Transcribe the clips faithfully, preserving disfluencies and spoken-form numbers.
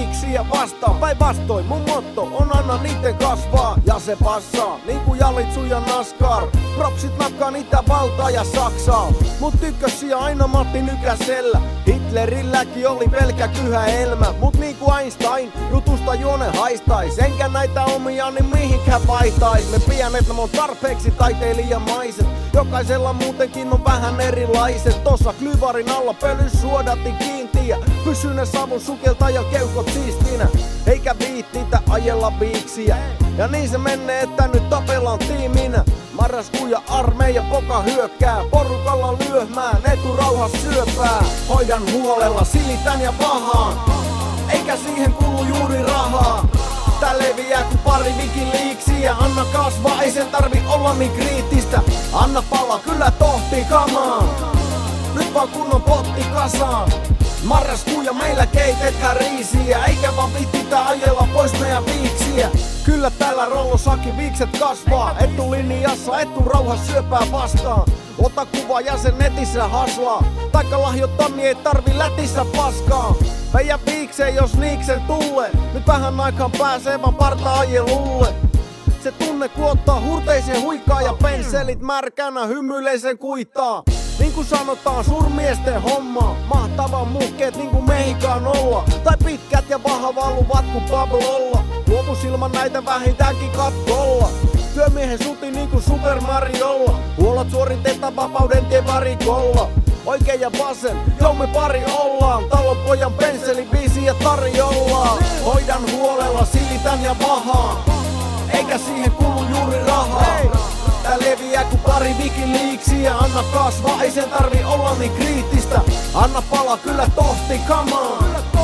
viiksiä vastaan. Päinvastoin mun motto on anna niitten kasvaa. Ja se passaa, niinku Jalitsu ja Naskar. Propsit nakkaan Itävaltaa ja Saksaa. Mut tykkösiä aina Matti Nykäsellä. Hitlerilläkin oli pelkä kyhä elmä. Mut niinku Einstein, jutusta juone haistais. Enkä näitä omia niin mihinkään vaihtais. Me pienet nämä on tarpeeksi taiteilijamaiset. Jokaisella muutenkin on vähän erilaiset. Tossa klyvarin alla pölys suodatti kiintiä. Pysy ne savun sukelta ja keuhkot siistinä. Eikä viittitä ajella biiksiä. Ja niin se menee, että nyt tapellaan tiiminä. Marraskuu ja armeija poka hyökkää. Porukalla lyöhmään, eturauhas syöpää. Hoidan huolella, silitän ja pahaan. Eikä siihen kulu juuri rahaa. Tää leviää ku pari Wikileaksia. Anna kasvaa, ei sen tarvi olla niin kriittistä. Anna pala, kyllä tohtii kamaan. Nyt vaan kunnon potti kasaan. Marraskuu ja meillä keitetään riisiä. Eikä vaan vittitä ajella pois meidän viiksiä. Kyllä täällä rollossakin viikset kasvaa. Etulinjassa eturauhas syöpää vastaan. Ota kuva ja sen netissä haslaa. Taikka lahjoittaa, niin ei tarvi lätissä paskaa. Meidän viikseen jos niiksen tulee. Nyt vähän aikaan pääsee vaan parta-ajelulle. Se tunne kuottaa hurteisen huikkaa ja pensselit märkänä hymyileisen kuittaa. Niin kuin sanotaan surmiesten homma. Mahtava muhkeet niinku mehikaan olla. Tai pitkät ja vahavaluvat ku Pablolla. Luovus ilman näitä vähintäänkin katkolla. Työmiehen suti niinku Super Mariolla. Huolat suoritetaan vapauden tien varikolla. Oikein ja vasen, joo me pari ollaan. Talonpojan pensseli biisi ja tarjolla. Hoidan huolella, silitän ja vahaan. Eikä siihen kulu juuri rahaa. Tää leviää ku pari Wikileaksia. Anna kasvaa, ei sen tarvi olla niin kriittistä. Anna pala, kyllä tohti kamaan.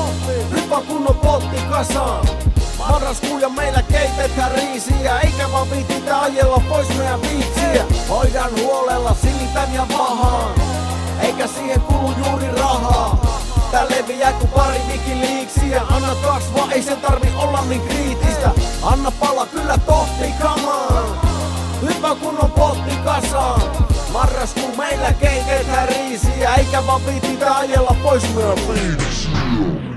Nyt vaan kunnon potti kasaan. Marraskuu ja meillä keitetään riisiä. Eikä vaan viititä ajella pois meidän viiksiä. Hoidan huolella, silitän ja vahaan. Eikä siihen kulu juuri rahaa. Tää leviää ku pari Wikileaksia. Anna kasvaa, ei sen tarvi olla niin kriittistä. Anna pala, kyllä tohti kamaan. Hyvä kunnon potti kasaan. Marraskuu meillä keitetään riisiä. Eikä vaan viititä ajella pois meidän viiksiä.